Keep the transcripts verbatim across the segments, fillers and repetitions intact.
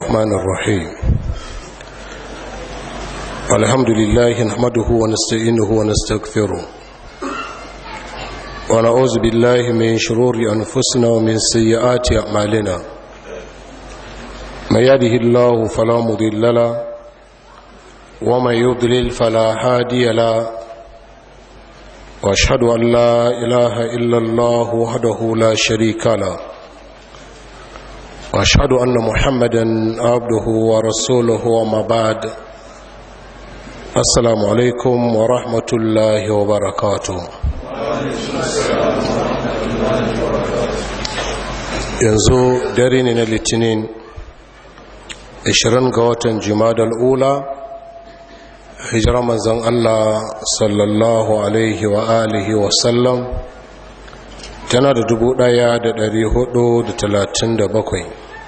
الرحمن الرحيم الحمد لله نحمده ونستعينه ونستغفره ونعوذ بالله من شرور أنفسنا ومن سيئات أعمالنا من يهده الله فلا مضل له ومن يضلل فلا هادي له وأشهد أن لا إله إلا الله وحده لا شريك له وأشهد أن محمدا عبده ورسوله وما بعد السلام عليكم ورحمة الله وبركاته yanzu dare ne na litinin ashirin ga watan jimadal ula hijirar manzon Allah sallallahu alaihi wa alihi wa sallam tana da dubu ɗaya da dari hudu da talatin da bakwai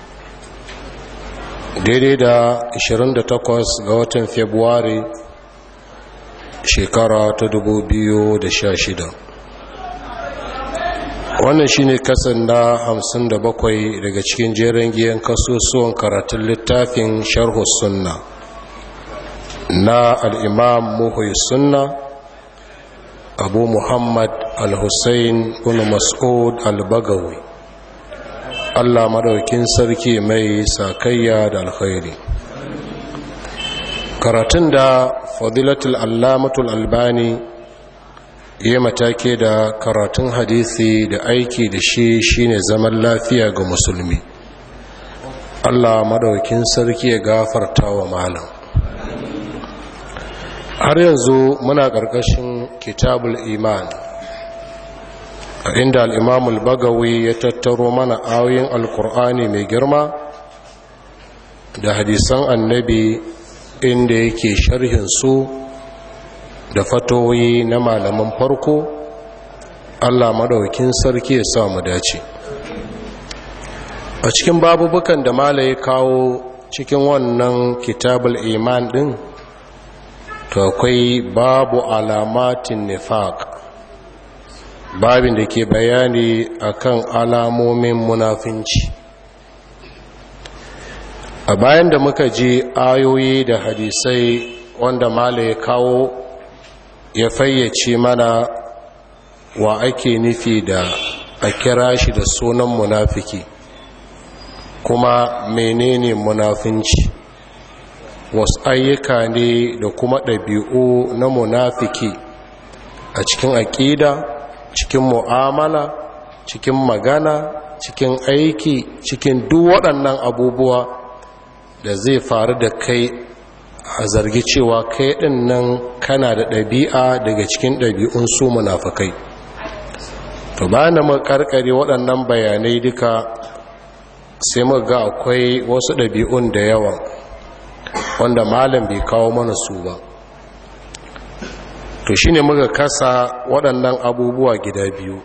daidai da ashirin da takwas ga watan februari shekara ta dubu biyu da sha shida. Wannan shine kasan na hamsin da bakwai daga cikin jerin giyan kasusuwan karatun littafin sharhu sunna na al'imam muhyi sunna abu muhammad al-hussein bin mas'ud al-bagawi, Allah madaukin sarki mai sakayya da alkhairi. Karatun da fadilatul allamatul albani ya matake da karatun hadisi da aiki da shi shine zaman lafiya ga musulmi. Allah madaukin sarki ya gafarta wa malam. Har yanzu muna ƙarƙashin kitabul iman, a inda al'imamul bagawi ya tattaro mana ayoyin alkur'ani mai girma da hadisan annabi inda yake sharhin su da fatoyi na malaman farko. Allah madaukin sarki ya sa mu dace. A cikin babubukan da mala ya kawo cikin wannan kitabul iman din, to akwai babu alamatin nifaq, babin da ke bayani akan alamomin munafinci. A bayan da muka ji ayoyi da hadisai wanda mala ya kawo ya fayyace mana wa ake nufi da a kira shi da sunan munafiki, kuma menene munafinci, wasu ayyuka ne da kuma ɗabi'u na munafiki a cikin aƙida, cikin mu'amala, cikin magana, cikin aiki, cikin duk waɗannan abubuwa da zai faru da kai a zargi cewa kai ɗin nan kana da ɗabi'a daga cikin ɗabi'un su munafikai. To bayan da muka karkare waɗannan bayanai duka, sai muka ga akwai wasu ɗabi'un da yawa wanda malam bai kawo mana su ba. To shine muka kasa waɗannan abubuwa gida biyu.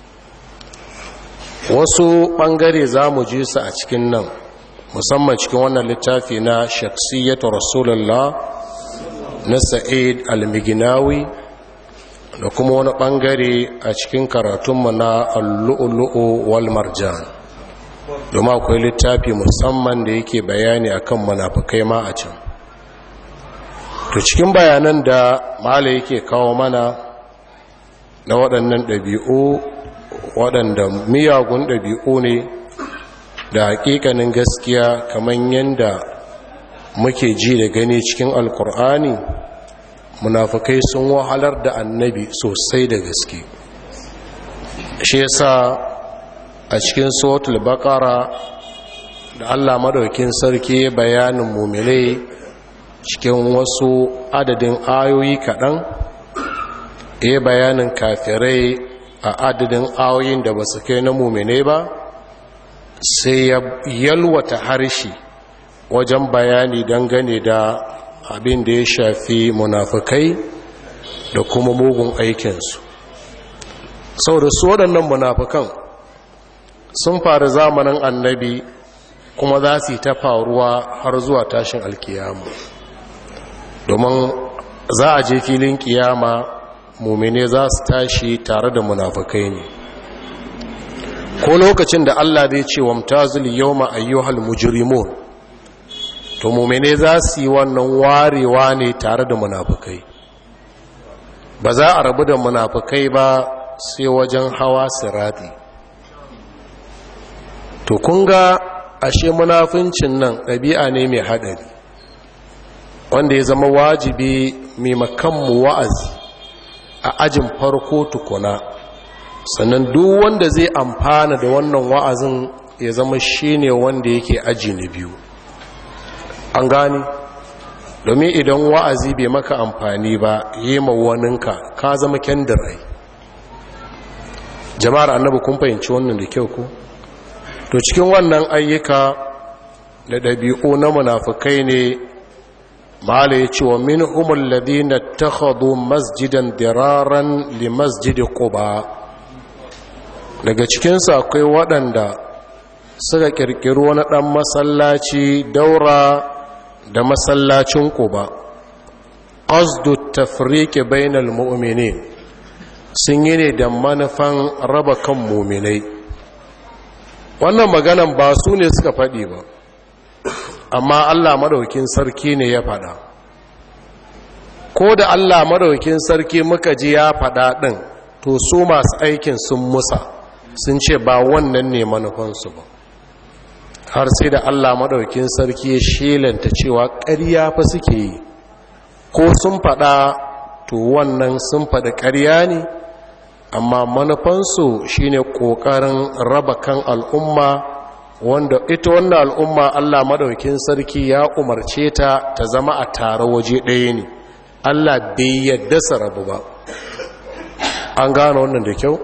Wasu ɓangare za mu ji su a cikin nan, musamman cikin wannan littafi na shakhsiyyatu rasulullah na sa'id al-miginawi, da kuma wani ɓangare a cikin karatunmu na al-lu'lu'u wal marjan, domin akwai littafi musamman da yake bayani akan munafikai ma a can. To cikin bayanan da mala yake kawo mana na waɗannan ɗabi'u, waɗanda miyagun ɗabi'u ne da hakikanin gaskiya, kamar yadda muke ji da gani cikin alkur'ani, munafikai sun wahalar da annabi sosai da gaske. Shi yasa a cikin suratul baqara da Allah madaukin sarki bayanin mu'minai cikin wasu adadin ayoyi kaɗan, ya bayanin kafirai a adadin ayoyin da ba su kai na mu'minai ba, sai ya yalwata harshe wajen bayani dangane da abin da ya shafi munafikai da kuma mugun aikinsu. Saboda su waɗannan munafikan sun faru zamanin annabi, kuma za su yi ta faruwa har zuwa tashin alkiyama, domin za a je filin kiyama mumine za su tashi tare da munafikai ne. ko lokacin da Allah zai ce wamtazil yawma ayyuhal mujrimun, to mu'mine za su yi wannan warewa ne tare da munafukai. Ba za a rabu da munafukai ba sai wajen hawa sirati. To kun ga ashe munafincin nan ɗabi'a ne mai haɗari, wanda ya zama wajibi mai makanmu wa'azi a ajin farko tukuna, sannan duk wanda zai amfana da wannan wa'azin ya zama shine wanda yake aji na biyu. An gani? Domin idan wa'azi bai maka amfani ba yi mawaninka ka zama kyandirai. Jama'ar annabi kun fahimci wannan da kyau ku? To cikin wannan ayyuka da ɗabi'u na munafukai ne mala ya ce wa min umar ladina takhadu masjidan diraran li masjidi quba. Daga cikinsu akwai waɗanda suka ƙirƙiri wani ɗan masallaci daura da masallacin quba, qasdu tafriqi bainal mu'minin, sun yi ne da manufan raba kan mu'minai. Wannan maganan ba su ne suka faɗi ba, amma Allah madaukin sarki ne ya faɗa. Ko da Allah madaukin sarki muka ji ya faɗa ɗin, to su masu aikin sun musa, sun ce ba wannan ne manufansu ba. Har sai da Allah madaukin sarki ya shelanta cewa ƙarya fa suke yi, ko sun faɗa to wannan sun faɗi ƙarya ne, amma manufansu shine ƙoƙarin raba kan al'umma, wanda ita wannan al'umma Allah madaukin sarki ya umarce ta ta zama a tare waje ɗaya ne. Allah bai yadda su rabu ba. An gano wannan da kyau?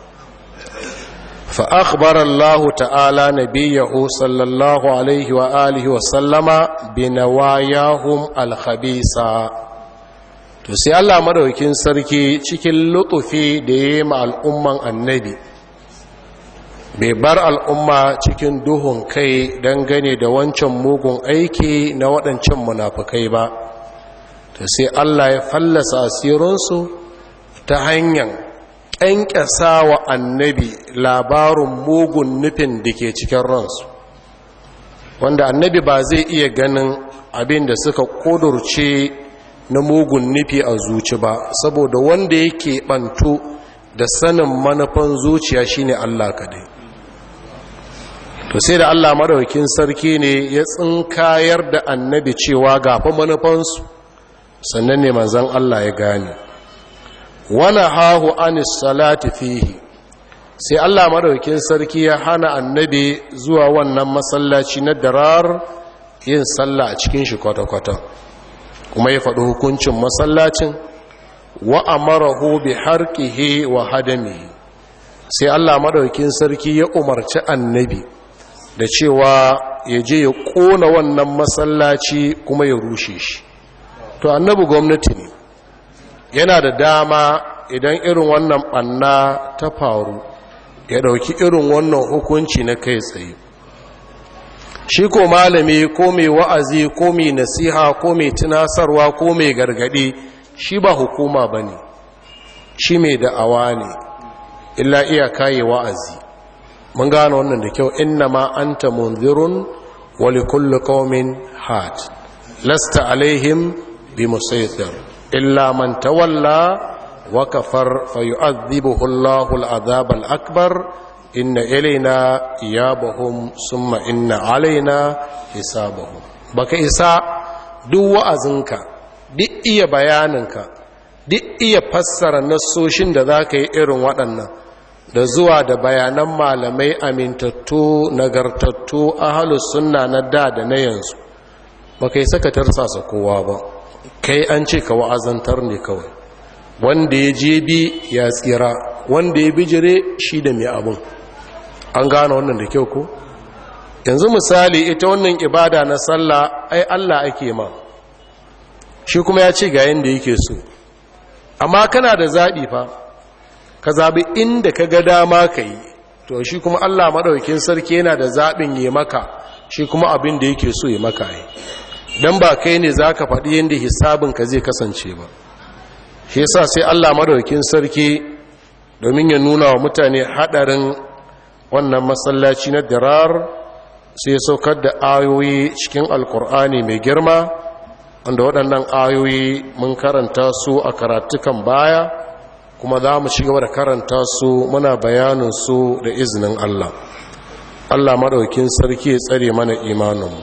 fa akhbara Allah ta'ala nabiyahu sallallahu alaihi wa alihi wa sallama bi nawayahum al-khabisa. To sai Allah madaukin sarki cikin lutufi da yayi ma al'umman annabi bai bar al'umma cikin duhun kai dangane da wancan mugun aiki na waɗancan munafukai ba. To sai Allah ya fallasa asirinsu ta hanyar ƙyanƙyasa wa annabi labarin mugun nufin da ke cikin ransu, wanda annabi ba zai iya ganin abin da suka ƙudurce na mugun nufi a zuci ba, saboda wanda yake ɓanto da sanin manufan zuciya shine Allah kadai. To sai da Allah madaukakin sarki ne ya tsinkayar da annabi cewa gafa manufansu, sannan ne manzon Allah ya gane. Wana hahu anis salati fihi, sai Allah madaukakin sarki ya hana annabi zuwa wannan masallaci na darar yin sallah a cikin shi kwata-kwata, kuma ya faɗi hukuncin masallacin, wa amarahu bi harqihi wa hadamihi. Sai Allah madaukakin sarki ya umarci annabi da cewa ya je ya ƙona wannan masallaci kuma ya rushe shi. To annabi gwamnati ne, yana da dama idan irin wannan ɓanna ta faru ya ɗauki irin wannan hukunci na kai tsaye. Shi ko malami ko mai wa'azi ko mai nasiha ko mai tunasarwa ko mai gargaɗi, shi ba hukuma ba ne, shi mai da'awa ne, illa iyaka yi wa'azi. Mun gano wannan da kyau, inna ma anta munzirun wa likulli qaumin had lasta alaihim bi musaytir illa man tawalla wa kafar fayu'adhibuhu Allahu al-'adhab al-akbar inna ilayna iyabahum summa inna alaina hisabahum. Baka isa duk wa'azinka, duk iya bayaninka, duk iya fassara nassoshin da zaka yi irin waɗannan da zuwa da bayanan malamai amintattu nagartattu ahlus sunna na da da na yanzu, baka isa ka tarsasa kowa ba. Kai an ce ka wa'azantar ne kawai, wanda ya je bi ya tsira, wanda ya bijire shi da mai abun. An gane wannan da kyau ko? Yanzu misali ita wannan ibada na sallah ai Allah ake ma, shi kuma ya ce ga yanda yake so, amma kana da zaɓi fa, ka zaɓi inda ka ga dama ka yi, to shi kuma Allah maɗaukin sarki yana da zaɓin yi maka, shi kuma abin da yake so ya maka yi, don ba kai ne za ka faɗi yadda hisabinka zai kasance ba. Shi yasa sai Allah maɗaukin sarki domin ya nuna wa mutane haɗarin wannan masallaci na dirar, sai saukar da ayoyi cikin alkur'ani mai girma wanda waɗannan ayoyi mun karanta su a karatukan baya kuma za mu shiga da karanta su muna bayanin su da izinin Allah Allah maɗaukin sarki ya tsare mana imaninmu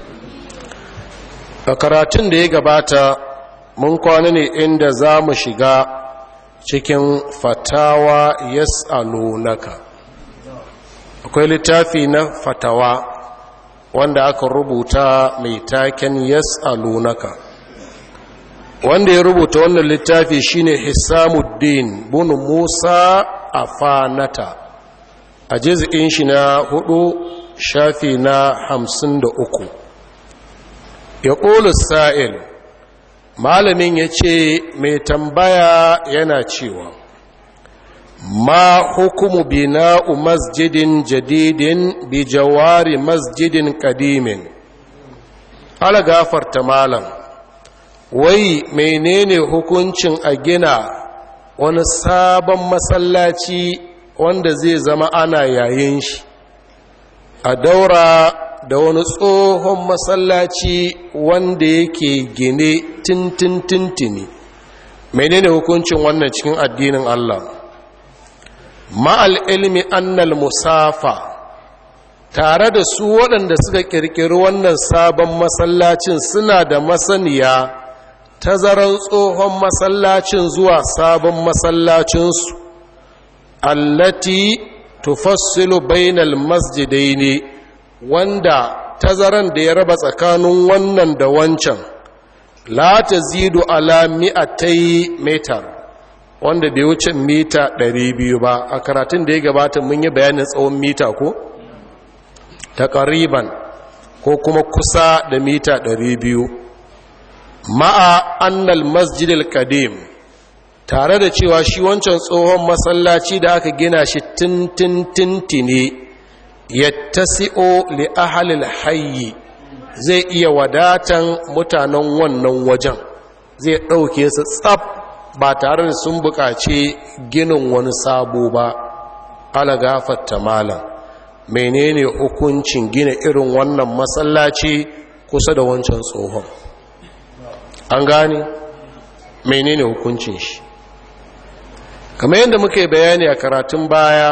a karatun da ya gabata mun kwana ne inda za mu shiga cikin fatawa yas'alunaka akwai littafi na fatawa wanda aka rubuta mai taken yas'alunaka wanda ya rubuta wannan littafi shine Hisamuddin bin Musa Afanata a juz'in shi na hudu shafi na hamsin da uku ya ƙulu sa'il malamin ya ce mai tambaya yana cewa ma hukumu bina'u masjidin jadidin bi jawari masjidin kadimin ala gafarta malam wai menene hukuncin a gina wani sabon masallaci wanda zai zama ana yayin shi a daura da wani tsohon masallaci wanda yake gine tintintintini menene hukuncin wannan cikin addinin Allah ma'al ilmi annal musafa tare da su waɗanda suka ƙirƙiri wannan sabon masallacin suna da masaniya tazaran tsohon masallacin zuwa sabon masallacinsu allati tufassilu bainal masjidaini wanda tazaran da ya raba tsakanin wannan da wancan la tazidu ala mi'atai metar wanda bai wuce mita ɗari biyu ba a karatun da ya gabata mun yi bayanin tsawon mita ko taqriban ko kuma kusa da mita ɗari biyu ma'a annal masjidil qadim tare da cewa shi wancan tsohon masallaci da aka gina shi tintintintini yattasi'u li ahlil hayyi zai iya wadatan mutanen wannan wajen zai ɗauke su tsaf ba tare da sun buƙaci ginin wani sabo ba ala gafarta malam menene hukuncin gina irin wannan masallaci kusa da wancan tsohon an gane menene hukuncin shi kamar yadda muka yi bayani a karatun baya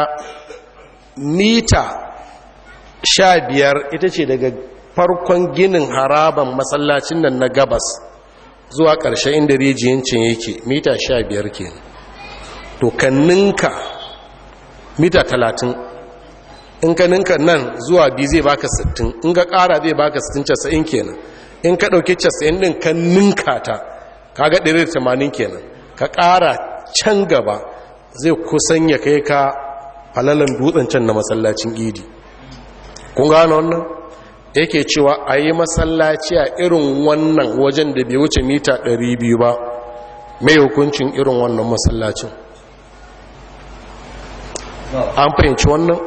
mita sha biyar ita ce daga farkon ginin haraban masallacin nan na gabas zuwa ƙarshe inda rijiyancin yake mita sha biyar ke to kan ninka mita talatin in ka ninka nan zuwa biyu zai baka sittin in ka ƙara zai baka sittin casa'in kenan in ka ɗauki casa'in ɗin ka ninka ta kaga ɗari da tamanin kenan ka ƙara can gaba zai kusan ya kai ka falalan dutsen can na masallacin idi kun gano wannan yake cewa a yi masallaci a irin wannan wajen da bai wuce mita ɗari biyu ba mai hukuncin irin wannan masallacin an fahimci wannan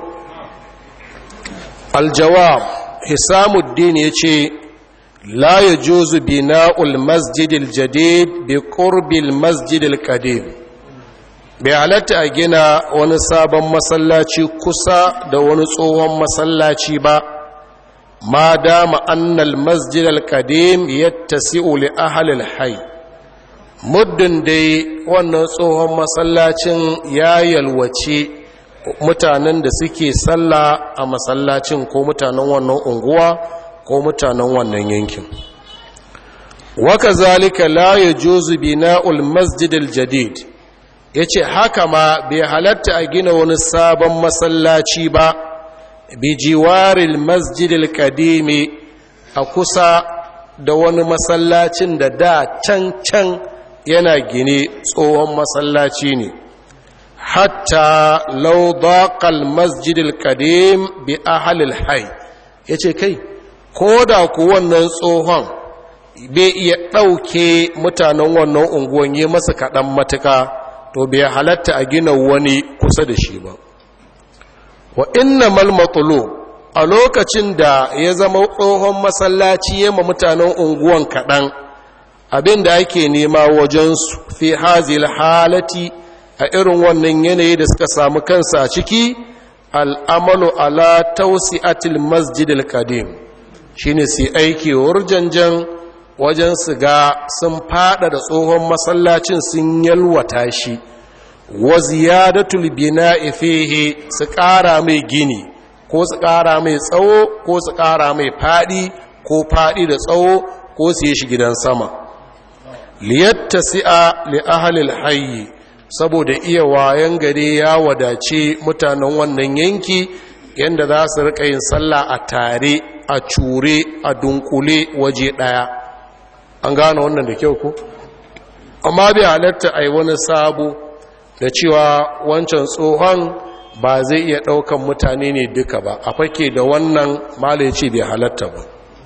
aljawab hisamuddin ya ce la ya juzu bina'ul masjidil jadid bi qurbil masjidil qadim bai halatta a gina wani sabon masallaci kusa da wani tsohon masallaci ba ma dama annal masjid al-qadim yattasi'u li ahli al-hayy muddin dai wannan tsohon masallacin ya yalwace mutanen da suke sallah a masallacin ko mutanen wannan unguwa ko mutanen wannan yankin wa kazalika la yajuzu bina'ul masjid al-jadid yace haka ma bai halatta a gina wani sabon masallaci ba bijiwaril masjidil kadimi a kusa da wani masallacin da da can can yana gine tsohon masallaci ne hatta law daqal masjidil kadim bi ahlil hayy yace kai koda ku wannan tsohon bai iya dauke mutanen wannan unguwan yi masa kadan matuka to bai halatta a gina wani kusa da shi ba wa innamal matlub a lokacin da ya zama tsohon masallaci ya ma mutanen unguwan kaɗan abinda ake nema wajensu fi hazil halati a irin wannan yanayi da suka samu kansa a ciki al'amalu ala tausi'atil masjidil qadim shine sai aiki wurjanjan wajen su ga sun fada da tsohon masallacin sun yalwata shi wa ziyadatul bina'i fihi su ƙara mai gini ko su ƙara mai tsawo ko su ƙara mai fadi ko fadi da tsawo ko su yi shi gidan sama liyattasi'a li ahli al-hayy saboda iya wayan gari ya wadace mutanen wannan yanki yanda za su rika yin sallah a tare a cure a dunkule waje daya an gane wannan da kyau ko amma bai halatta ai wani sabo da cewa wancan tsohon ba zai iya daukan mutane ne duka ba a fake da wannan mala yace bai halatta ba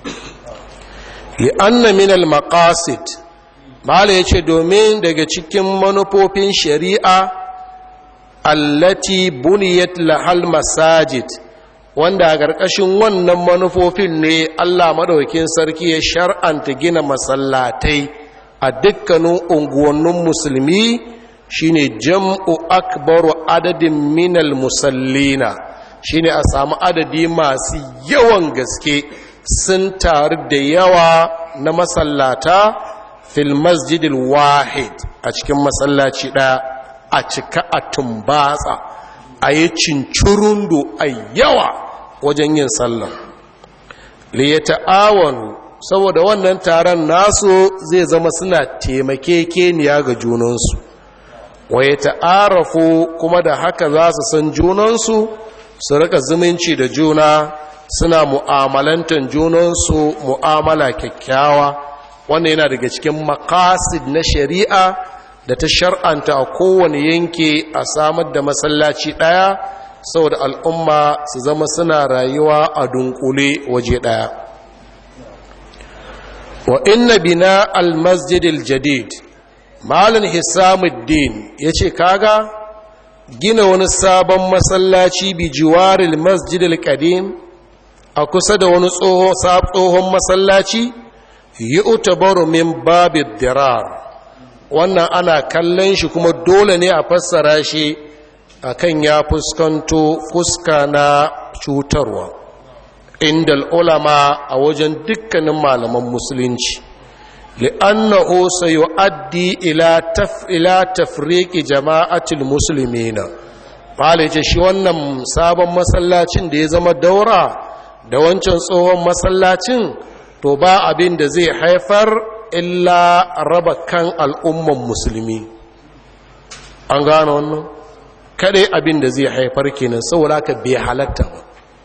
li anna min al maqasid mala yace domin daga cikin manufofin shari'a allati buniyat lahal masajid wanda a ƙarƙashin wannan manufofin ne Allah madaukakin sarki ya shar'anta gina masallatai a dukkanin unguwannin musulmi shine jam'u akbaru adadin minal musallina shine a samu adadi masu yawan gaske sun taru da yawa na masallata fil masjidil wahid a cikin masallaci ɗaya a cika a tumbatsa a yi cincirundo a yawa wajen yin sallah liyata'awanu saboda wannan taron nasu zai zama suna taimakekeniya ga junansu waye ta'arafu kuma da haka za su san junansu su rika zumunci da juna suna mu'amalantar junansu mu'amala kyakkyawa wannan yana daga cikin maqasid na shari'a da ta shar'anta a kowane yanki a samar da masallaci ɗaya saboda al'umma su zama suna rayuwa a dunkule waje ɗaya wa inna bina al-masjidil jadid malam hisamuddin yace kaga gina wani sabon masallaci bi jiwaril masjidil qadim a kusa da wani tsohon masallaci yu'tabaru min babid dirar wannan ana kallon shi kuma dole ne a fassara shi akan ya fuskanto fuska na cutarwa inda ulama a wajen dukkanin malaman musulunci li'annahu sayu'addi ila taf ila tafriqi jama'atil muslimina bale ce shi wannan sabon masallacin da ya zama daura da wancan tsohon masallacin to ba abin da zai haifar illa raba kan al'umman musulmi an gano wannan kadai abin da zai haifar kenan saboda ka bai halatta ba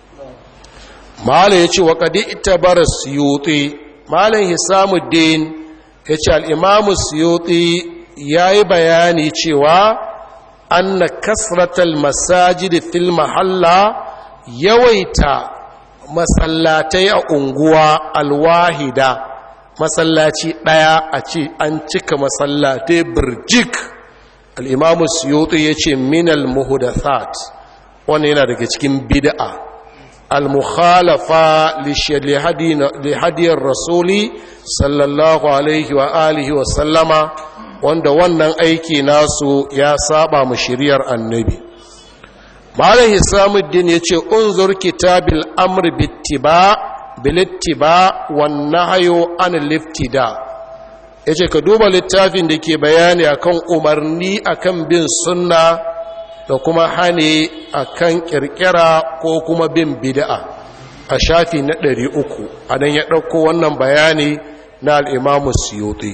mala yace wa qad itabara suyuti malan hisamuddin yace al-imam suyuti yayi bayani cewa anna kasratal masajid fil mahalla yawaita masallatai a unguwa alwahida masallaci daya a ce an cika masallatai birjik al'imamu suyutu ya ce minal muhudathat wani yana daga cikin bid'a al-mukhalafa li hadiyar rasuli sallallahu alaihi wa alihi wa sallama wanda wannan aiki nasu ya saba mu shiriyar annabi malam hisamuddin ya ce unzur kitabil amr bittiba bilittiba wan nahyu an liftida yace ka duba littafin da ke bayani akan umarni akan bin sunna da kuma hani akan kirkira ko kuma bin bid'a a shafi na ɗari uku anan ya ɗauko wannan bayani na al-Imam Suyuti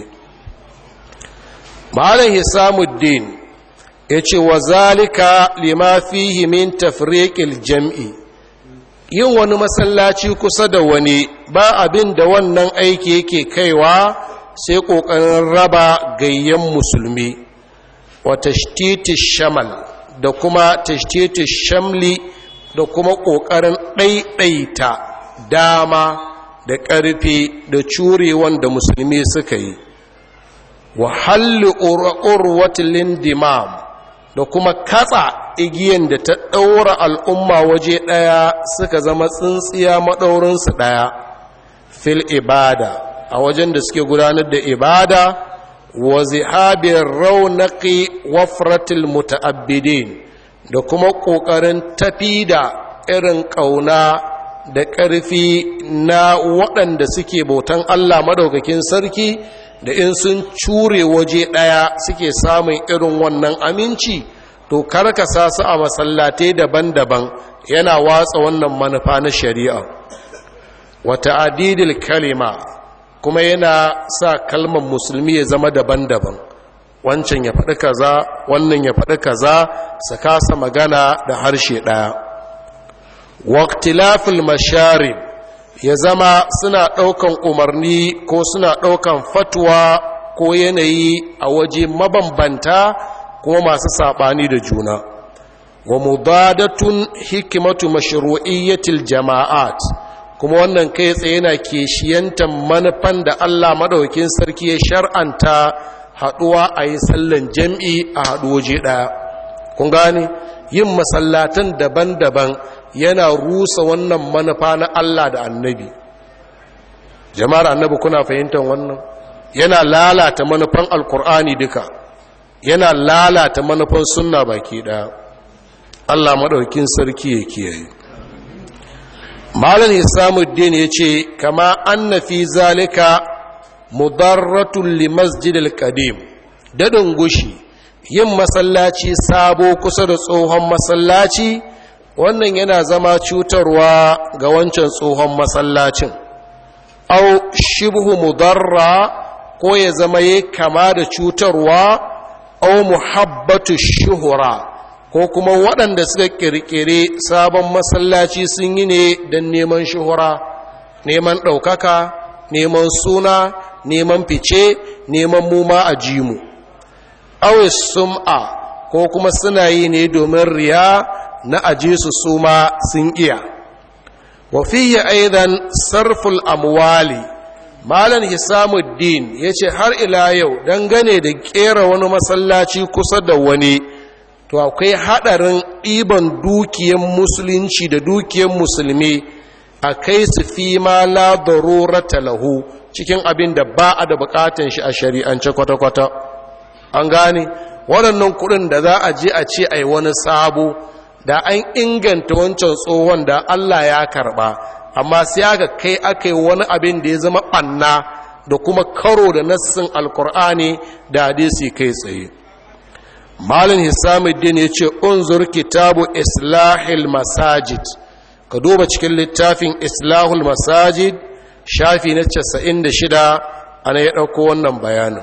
malam hisamuddin yace wa zalika lima fihi min tafriqil jam'i yin wani masallaci kusa da wani ba abin da wannan aiki yake kaiwa sai ƙoƙarin raba gayyen musulmi wa tashtiti shamal da kuma tashtiti shamli da kuma ƙoƙarin ɗaiɗaita dama da ƙarfi da cure wanda musulmi suka yi wa halli urwatil indimam da kuma katsa igiyan da ta ɗaura al'umma waje ɗaya suka zama tsintsiya maɗaurinsu ɗaya fil ibada a wajen da suke gudanar da ibada wa zihabin raunaki wafratil muta'abbidin da kuma ƙoƙarin tafi da irin ƙauna da ƙarfi na waɗanda suke bautan Allah madaukakin sarki da in sun cure waje ɗaya suke samun irin wannan aminci, to karkasa su a masallatai daban-daban yana watsa wannan manufa na shari'a. Wata adidil kalima kuma yana sa kalmar musulmi ya zama daban-daban, wancan ya faɗi kaza wannan ya faɗi kaza su kasa magana da harshe ɗaya. Waqtilafil masharib ya zama suna ɗaukan umarni ko suna ɗaukan fatwa ko yanayi a waje mabambanta kuma masu saɓani da juna. Wa mudadatun hikimatu mashru'iyyatil jama'at, kuma wannan kai tsaye yana kishiyantar manufan da Allah madaukakin sarki ya shar'anta haɗuwa a yi sallan jam'i a haɗu waje ɗaya. Kun gane yin masallatan daban-daban yana rusa wannan manufa na Allah da annabi. Jama'ar annabi kuna fahimtar wannan? Yana lalata manufan alkur'ani duka, yana lalata manufan sunna baki ɗaya. Allah maɗaukin sarki ya kiyaye. Malam Isamuddin ya ce, kama anna fi zalika mudarratun li masjidil qadim, dadin gushi yin masallaci sabo kusa da tsohon masallaci, wannan yana zama cutarwa ga wancan tsohon masallacin. Au shibhu mudarra, ko ya zama yi kama da cutarwa, au muhabbatu shuhura, ko kuma waɗanda suka ƙirƙire sabon masallaci sun yi ne don neman shuhura, neman ɗaukaka, neman suna, neman fice, neman muma a jimu. Au sum'a, ko kuma suna yi ne domin riya na aje su suma sun iya. Wa fiye aidan sarful amwali, Malam Hisamuddin ya ce har ila yau dangane da ƙera wani masallaci kusa da wani, to akwai haɗarin ɗiban dukiyan musulunci da dukiyan musulmi a kai su fi ma la darurata lahu, cikin abin da ba a da buƙatan shi a shari'ance kwata-kwata. An gane waɗannan kuɗin da za a je a ce ai wani sabo, da an inganta wancan tsohon da Allah ya karɓa, amma sai aka kai aka yi wani abin da ya zama ɓanna da kuma karo da nassin alkur'ani da hadisi kai tsaye. Malin Hisamuddin ya ce unzur kitabu islahil masajid, ka duba cikin littafin islahul masajid shafi na casa'in da shida ana ya ɗauko wannan bayanin.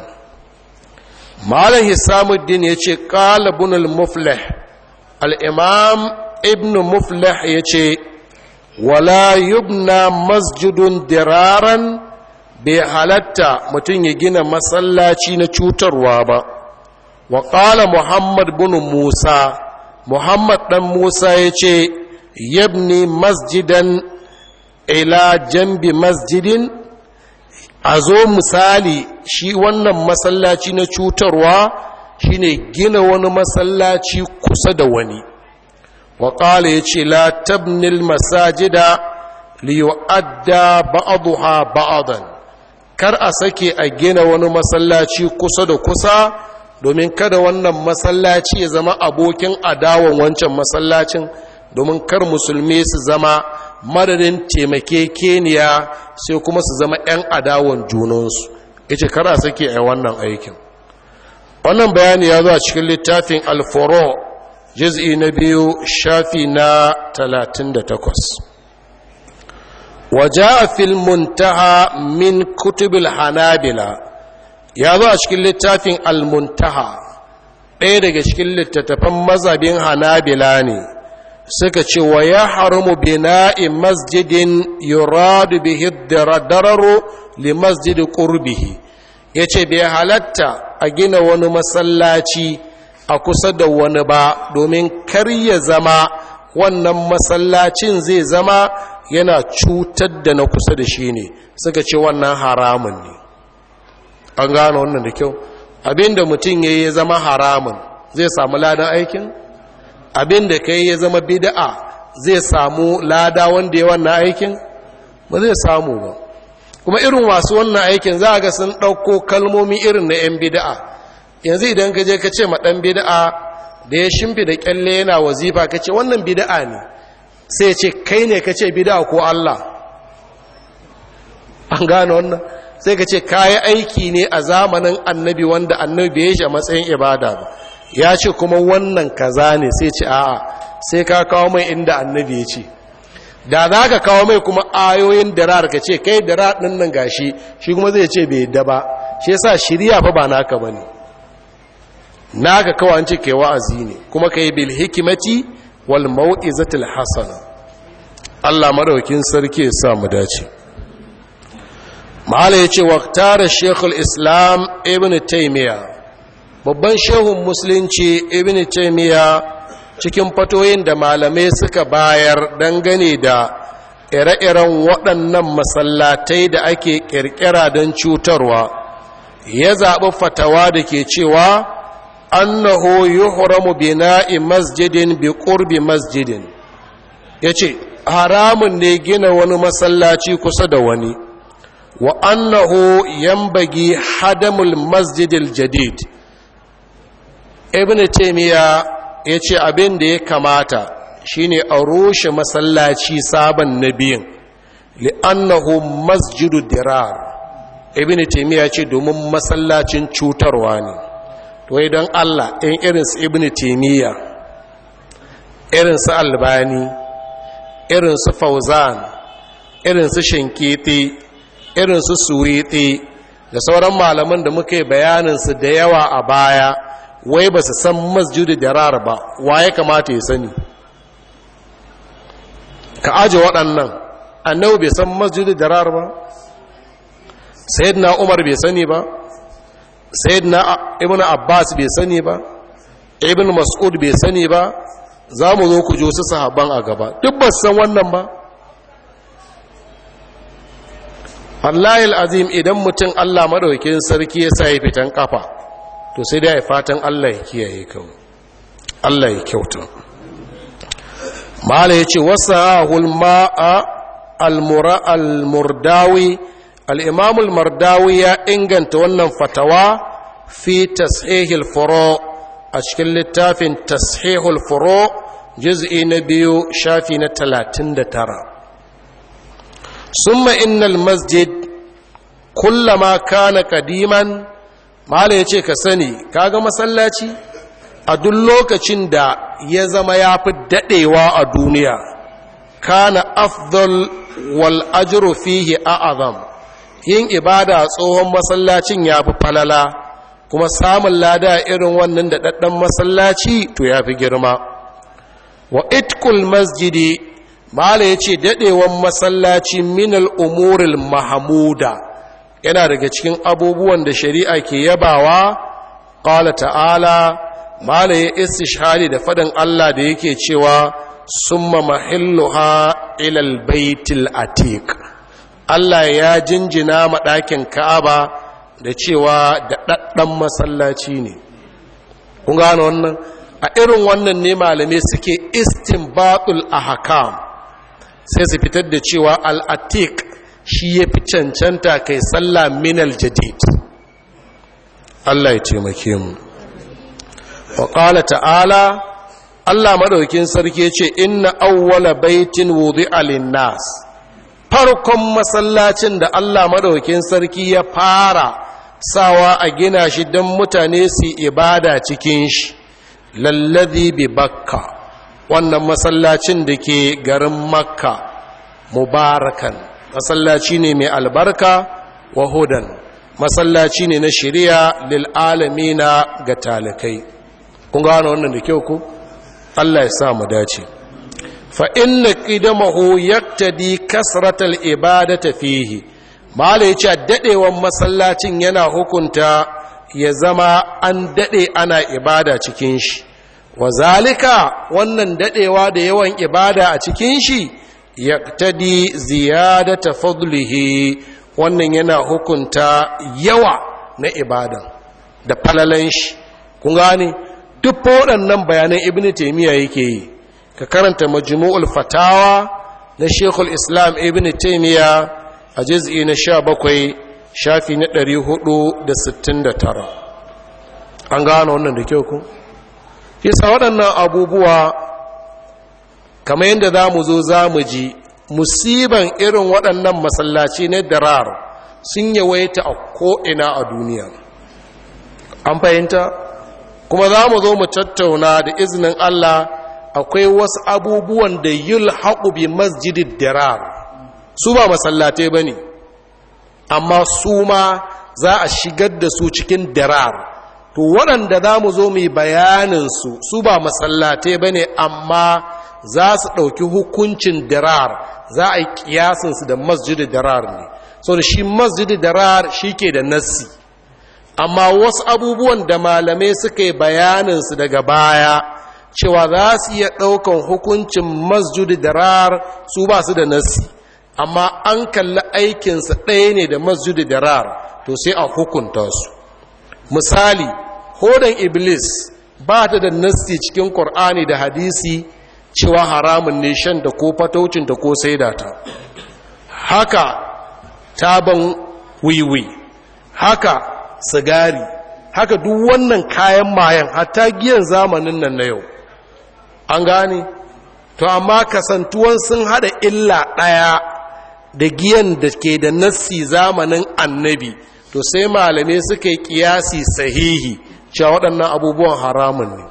Malin Hisamuddin ya ce ƙala bunul muflih, al'imam ibn muflih ya ce wala yubna masjidun diraran, bai halatta mutum ya gina masallaci na cutarwa ba. Wa ƙala Muhammad bin Musa, Muhammad ɗan Musa ya ce, yabni masjidan ila jambi masjidin, a zo misali shi wannan masallaci na cutarwa shine gina wani masallaci kusa da wani. Wa ƙala ya ce, la tabnil masajida liyu'adda ba'aduha ba'adan, kar a sake a gina wani masallaci kusa da kusa, domin kada wannan masallaci ya zama abokin adawan wancan masallacin, domin kar musulmi su zama madadin taimakekeniya sai kuma su zama 'yan adawan junansu. Yace kar a sake a wannan aikin. Wannan bayani ya zo a cikin littafin al-furu juz'i na biyu shafi na talatin da takwas. Waja'a fil muntaha min kutubil hanabila, ya zo a cikin littafin al-muntaha, ɗaya daga cikin littattafan mazhabin hanabila ne, suka ce wa ya haramu bina'i masjidin yuradu bihi dararu li masjidi qurbihi, yace bai halatta a gina wani masallaci a kusa da wani ba, domin kar ya zama wannan masallacin zai zama yana cutar da na kusa da shi ne, suka ce wannan haramun ne. An gano wannan da kyau, abinda mutum ya yi ya zama haramun zai samu ladan aikin, abinda ka yi ya zama bid'a zai samu lada wanda ya wannan aikin ba zai samu ba. Kuma irin wasu wannan aikin za a ga sun ɗauko kalmomi irin na 'yan bid'a. Yanzu idan ka je ka ce ma ɗan bid'a da ya shimfi da kyalle yana wazifa kace wannan bid'a ne sai ya ce kai ne kace bid'a ko Allah? an gano wannan sai kace kai aiki ne a zamanin annabi wanda annabi bai yi a matsayin ibada ba, ya ce kuma wannan kaza ne, sai ce a'a sai ka kawo mai inda annabi ya ce. da za ka kawo mai kuma ayoyin dirar ka ce kai dirar ɗin nan gashi, shi kuma zai ce bai yadda ba. shi yasa shiriya fa ba naka bane, naka kawai an ce kai wa'azi ne, kuma kai bil hikimati wal mau'izatil hasana. Allah madaukin sarki ya sa mu dace. mala yace waqtara shaykhul islam ibn taymiya, babban shehun musulunci ibn taymiya, cikin fatoyin da malamai suka bayar dangane da ire-iren waɗannan masallatai da ake ƙirƙira don cutarwa, ya zaɓi fatawa da ke cewa annahu yuhramu bina'i masjidin bi qurbi masjidin, yace haramun ne gina wani masallaci kusa da wani, wa annahu yanbaghi hadamul masjidil jadid. ibn taymiya ya ce abin da ya kamata shine a rushe masallaci sabon na biyun, li'annahu masjidu dirar. ibn taymiya ce domin masallacin cutarwa ne. to idan Allah in irinsu ibn taymiya, irinsu albani, irinsu fauzan, irinsu shinkiti, irinsu suwiti da sauran malaman da muka yi bayaninsu da yawa a baya, wai ba su san masjidu dirar ba, wa ya kamata ya sani? ka aje waɗannan. annabi bai san masjidu dirar ba, sayyidina umar bai sani ba, sayyidina ibn abbas bai sani ba, ibn mas'ud bai sani ba, za mu zo ku ji wasu sahabban a gaba, duk ba san wannan ba. Allahil azim, idan mutum Allah madaukakin sarki ya sa ya fitan kafa, to sai dai fatan Allah ya kiyaye kawo, Allah ya kyauta. mala yace wasahul ma'a al-mura al-murdawi, al-imam al-mardawi ya inganta wannan fatawa fi tashihil furu, a cikin littafin tashihul furu juz'i na biyu shafi na talatin da tara. summa innal masjid kullama kana qadiman, mala ya ce ka sani, kaga masallaci a duk lokacin da ya zama ya fi daɗewa a duniya, kana afdal wal ajru fihi a'azam, yin ibada a tsohon masallacin ya fi falala, kuma samun lada irin wannan da ɗaɗɗan masallaci to ya fi girma. wa itkul masjidi, mala ya ce daɗewan masallaci minal umuril mahamuda, yana daga cikin abubuwan da shari'a ke yabawa. ƙala ta'ala, mala ya istishhadi da faɗin Allah da yake cewa summa mahilluha ilal baitil atiq. Allah ya jinjina ma ɗakin Ka'aba da cewa da ɗaɗɗan masallaci ne. kun gano wannan? a irin wannan ne malamai suke istinbatul ahkam, sai su fitar da cewa al-atiq shi ya fi cancanta kai sallah minal jadid. Allah ya taimake mu. wa qala ta'ala, Allah madaukin sarki ce inna awwala baitin wudi'a lin-nas, farkon masallacin da Allah madaukin sarki ya fara sawa a gina shi don mutane su ibada cikin shi, lallazi bi bakka, wannan masallacin da ke garin makka, mubarakan, masallaci ne mai albarka, wa hudan, masallaci ne na shari'a lil alamina ga talikai. kun gano wannan da kyau ku? Allah ya sa mu dace. fa inna qidamahu yaktadi kasratal ibadati fihi, mala yace dadewan masallacin yana hukunta ya zama an dade ana ibada cikin shi, wa zalika, wannan dadewa da yawan ibada a cikin shi, yaktadi ziyadata fadlihi, wannan yana hukunta yawa na ibada da falalan shi. kun gane duk waɗannan bayanan ibnu taymiya yake yi. ka karanta majmu'ul fatawa na shekul islam ibnu taymiya a juz'i na sha bakwai shafi na ɗari hudu da sittin da tara. an gano wannan da kyau ku? yasa waɗannan abubuwa kamar yadda za mu zo za mu ji musiban irin waɗannan masallaci na dirar sun yawaita a ko'ina a duniya. An fahimta? Kuma za mu zo mu tattauna da izinin Allah akwai wasu abubuwan da yul haƙu bi masjidid dirar su ba masallatai ba ne, amma su ma za a shigar da su cikin dirar. To waɗanda za mu zo mai bayaninsu su ba masallatai ba ne, amma za su ɗauki hukuncin dirar, za a yi ƙiyasinsu da masjidid dirar ne. So da shi masjidid dirar shi ke da nassi, amma wasu abubuwan da malamai suka yi bayaninsu daga baya cewa za su iya ɗaukan hukuncin masjidid dirar su ba su da nassi, amma an kalli aikinsa ɗaya ne da masjidid dirar, to sai a hukunta su. Misali, hodon iblis ba ta da nassi cikin Qur'ani da hadisi cewa haramun ne shan da ko fataucinta ko saidata. Haka taban wiwi, haka sigari, haka duk wannan kayan mayan, hatta giyan zamanin nan na yau. An gane? To amma kasantuwan sun hada illa ɗaya da giyan da ke da nassi zamanin annabi, to sai malamai suka yi kiyasi sahihi cewa waɗannan abubuwan haramun ne.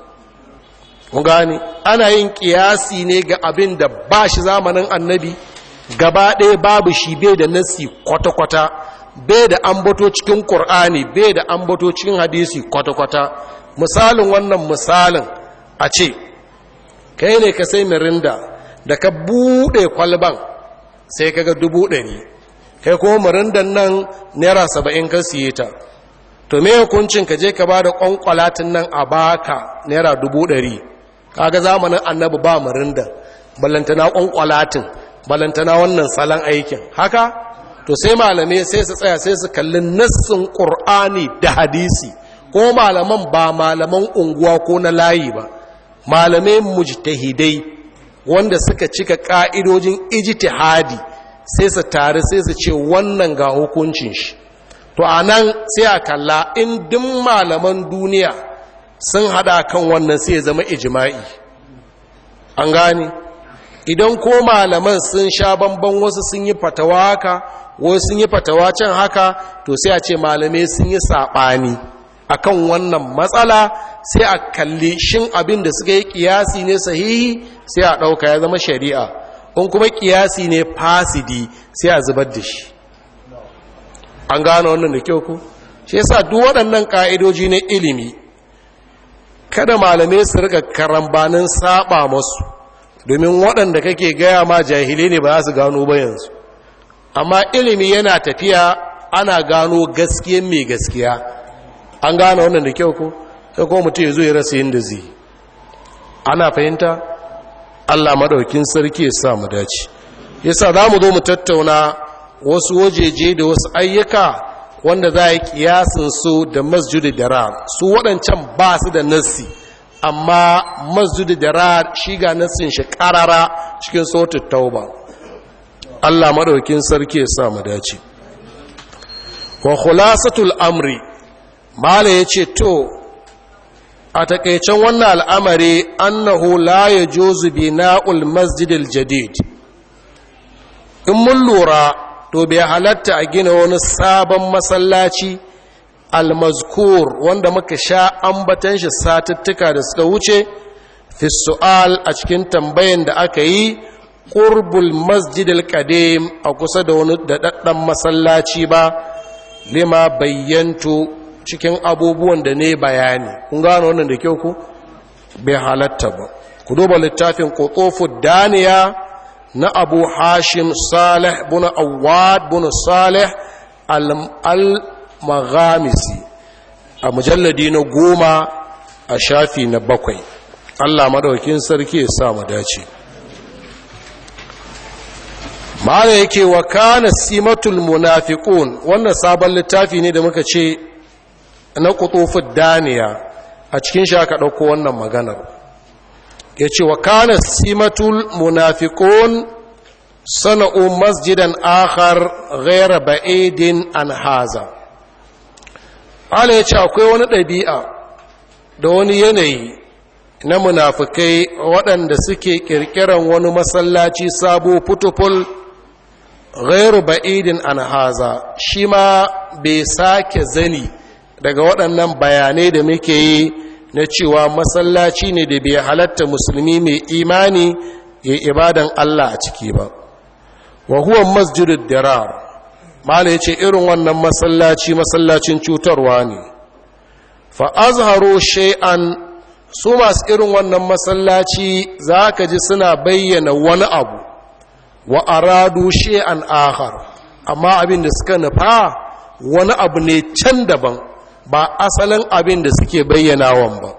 Kun gane? Ana yin kiyasi ne ga abin da ba shi zamanin annabi, gaba ɗaya babu shi, bai da nassi kwata-kwata, bai da ambato cikin Kur'ani, bai da ambato cikin hadisi kwata-kwata. Misalin wannan misalin a ce kai ne ka sai mirinda da ka buɗe kwalban sai ka ga dubu ɗari, kai kuma mirindan nan naira saba'in ka siye ta, to me hukuncin ka je ka ba da ƙwanƙwalatin nan a baka naira dubu ɗari? Kaga zamanin annabi ba mirindan, ballantana ƙwanƙwalatin, ballantana wannan salon aikin haka. To sai malamai sai su tsaya sai su kalli nassin ƙur'ani da hadisi, ko malaman ba malaman unguwa ko na layi ba, malamai mujtahidai wanda suka cika ƙa'idojin ijtihadi, sai su tare sai su ce wannan ga hukuncin shi. To a nan sai a kalla in duk malaman duniya sun hada kan wannan sai ya zama ijma'i. An gane? Idan ko malaman sun sha bamban, wasu sun yi fatawa haka, wasu sun yi fatawa can haka, to sai a ce malamai sun yi saɓani akan wannan matsala, sai a kalli shin abin da suka yi kiyasi ne sahihi, sai a ɗauka ya zama shari'a, in kuma kiyasi ne fasidi sai a zubar da shi. An gane wannan da kyau ku? Shi yasa duk waɗannan ƙa'idoji na ilimi kada malamai su rika karambanin saba masu, domin waɗanda kake gaya ma jahilai ne ba za su gano ba yanzu. Amma ilimi yana tafiya ana gano gaskiyan mai gaskiya. An gane wannan da kyau ko? Sai kuma mutum ya zo ya rasa yin da zai. Ana fahimta? Allah maɗaukin sarki ya sa mu dace. Yasa za mu zo mu tattauna wasu wajeje da wasu ayyuka wanda za a yi kiyasin su da masjid dirar. Su waɗancan ba su da nassi, amma masjid dirar shi ga nassin shi ƙarara cikin sautin tauba. Allah maɗaukin sarki ya sa mu dace. Wa khulasatul amri, mala yace to a takeicen wannan al'amari annahu la yajuzu bina'ul masjidil jadid. In mun lura to bai halatta a gina wani sabon masallaci al-mazkur wanda muka sha ambatan shi satuttuka da suka wuce fi su'al a cikin tambayan da aka yi qurbul masjidil qadim a kusa da wani dadaddan masallaci ba, lima bayyantu cikin abubuwan da ne bayani. Kun gano wannan da kyau ku? Bai halatta ba. Ku duba littafin Qutufud Daniya na Abu Hashim Salih bin Awad bin Salih al-Maghamisi a mujalladi na goma a shafi na bakwai. Allah madaukakin sarki ya sa mu dace. Mala yake wa kana simatul munafiqun, wannan sabon littafi ne da muka ce na Qutufud Daniya, a cikin shi aka dauko wannan maganar. Yace wa kana simatul munafiqun sana'u masjidan akhar ghayra ba'idin an haza. Mala yace akwai wani ɗabi'a da wani yanayi na munafikai waɗanda suke ƙirƙiran wani masallaci sabo putuful ghairu ba'idin an haza shi ma bai sake zani daga waɗannan bayanai da muke yi na cewa masallaci ne da bai halatta musulmi mai imani ya ibadan Allah a ciki ba wa huwa masjidud dirar mala yace irin wannan masallaci masallacin cutarwa ne fa azharu shay'an su masu irin wannan masallaci zaka ji suna bayyana wani abu wa aradu shay'an akhar amma abin da suka nufa wani abu ne can daban ba asalin abin da suke bayyanawan ba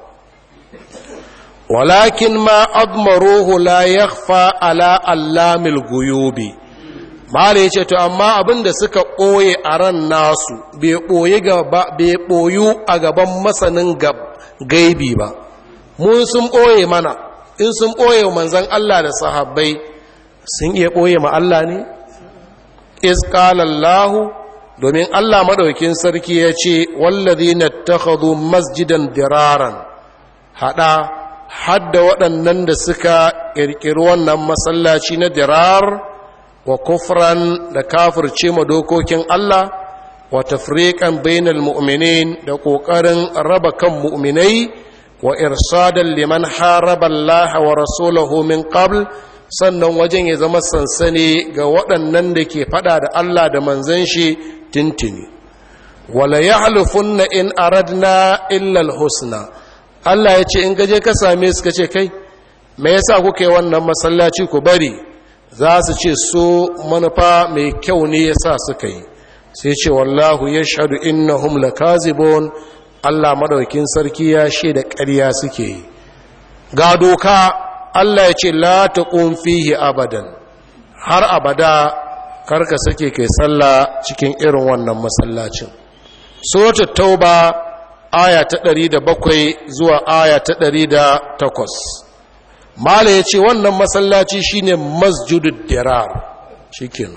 walakin ma admaruhu la yakhfa ala allamil guyubi mala yace to amma abin da suka ɓoye a ran nasu bai ɓoye gaba bai ɓoyu a gaban masanin gaibi ba mun sun ɓoye mana in sun ɓoye manzon Allah da sahabbai sun iya ɓoye ma Allah ne iz qala Allahu domin Allah madaukin sarki ya ce wallazina takhadhu masjidan diraran hada hadda waɗannan da suka ƙirƙiri wannan masallaci na dirar wa kufran da kafirce ma dokokin Allah wa tafriqan bainal mu'minin da ƙoƙarin raba kan mu'minai wa irsadan liman haraba Allah wa rasulahu min qabl sannan wajen ya zama sansani ga waɗannan da ke fada da Allah da manzon shi tintini wala yahlufunna in aradna illa alhusna Allah ya ce in gaje ka same su kace kai me yasa kuke wannan masallaci ku bari za su ce so manufa mai kyau ne yasa suka yi sai ce wallahu yashhadu innahum lakazibun Allah madaukin sarki ya shaida ƙarya suke yi ga doka Allah ya ce la taqum fihi abadan har abada karka sake kai sallah cikin irin wannan masallacin suratul tauba aya ta ɗari da bakwai zuwa aya ta ɗari da takwas mala yace wannan masallaci shine masjidud dirar shikenan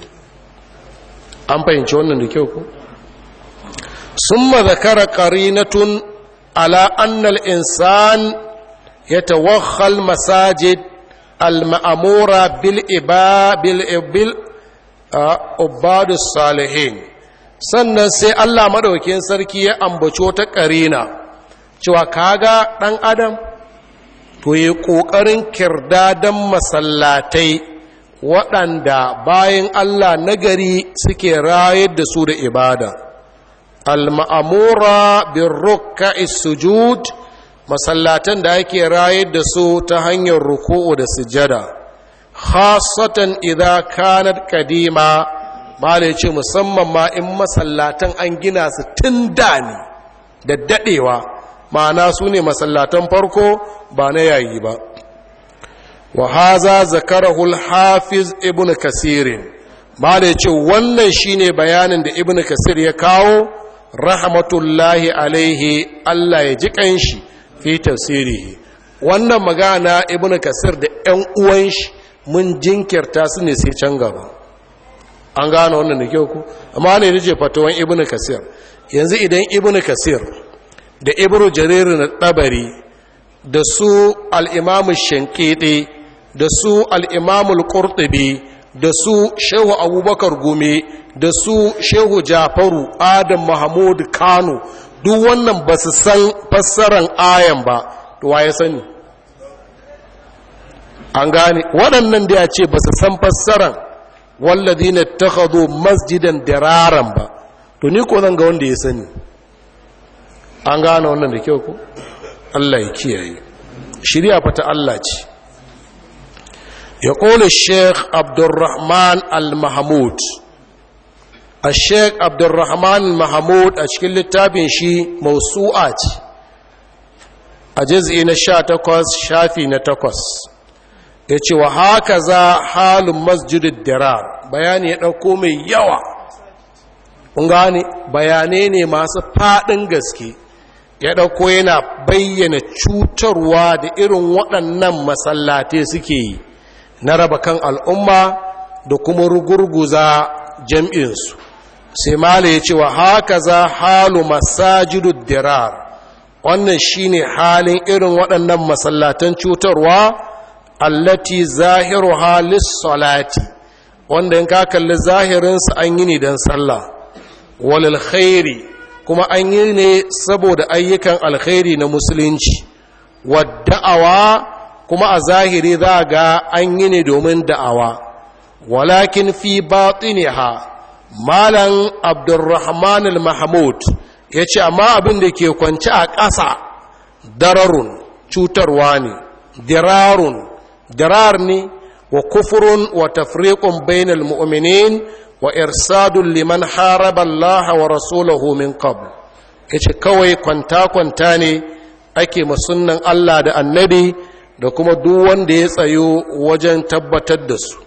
an fahimci wannan da kyau ko summa zakara qarinatun ala anna al-insan yatawakhal masajid al-ma'mura bil iba bil ibil ubadus salihin sannan sai Allah madaukakin sarki ya ambaci wata karina cewa kaga dan adam to yi kokarin kirdadan masallatai waɗanda bayan Allah nagari suke rayar da su da ibada al-ma'mura bir ruk'is sujud masallatan da ake rayar da su ta hanyar ruku'u da sujada khasatan idza kanat qadima malai ce musamman ma in masallatan an gina su tun da ne da dadewa ma'ana su ne masallatan farko ba na yayi ba wa haza zakarahu al-hafiz ibn kasir malai ce wannan shine bayanin da ibn kasir ya kawo rahmatullahi alaihi Allah ya ji kanshi fi tafsirihi wannan magana ibn kasir da ƴan uwan shi mun jinkirta su ne sai can gaba an gane wannan da kyau ku amma ne rije fatawan ibnu kasir yanzu idan ibnu kasir da ibnu jarir na tabari da su al-imam shankidi da su al-imam al-qurtubi da su shehu abubakar gumi da su shehu jafaru adam mahmud kano duk wannan ba su san fassaran ayan ba to waye sani an gane waɗannan da ya ce ba su san fassaran walladina takhadhu masjidan diraran ba to ni ko zan ga wanda ya sani an gane wannan da kyau ko Allah ya kiyaye shari'a fata Allah ce ya qala Sheikh Abdurrahman Al-Mahmud Al-Sheikh Abdurrahman Al-Mahmud a cikin littafin shi Mawsu'a ce a juz'i na sha takwas shafi na takwas ya ce wa haka za halin masjidin dirar bayani ya ɗauko mai yawa gane bayanai ne masu faɗin gaske ya ɗauko yana bayyana cutarwa da irin waɗannan masallatai suke yi na raba kan al'umma da kuma rugurguza jam'insu sai mala ya ce wa haka za halu masajidun dirar wannan shine halin irin waɗannan masallatan cutarwa allati zahiruha lis-salati wanda in ka kalli zahirinsu an yi ne don sallah walil khairi kuma an yi ne saboda ayyukan alkhairi na musulunci wadda'awa kuma a zahiri za ga an yi ne domin da'awa walakin fi batiniha malam abdurrahman al-mahmud ya ce amma abin da ke kwanci a ƙasa dararun cutarwa ne dirarun dirar ne wa kufurun wa tafriqun bainal mu'minin wa irsadun liman haraba Allah wa rasulahu min qabl yace kawai kwanta kwanta ne ake masunnan Allah da annabi da kuma duk wanda ya tsayo wajen tabbatar da su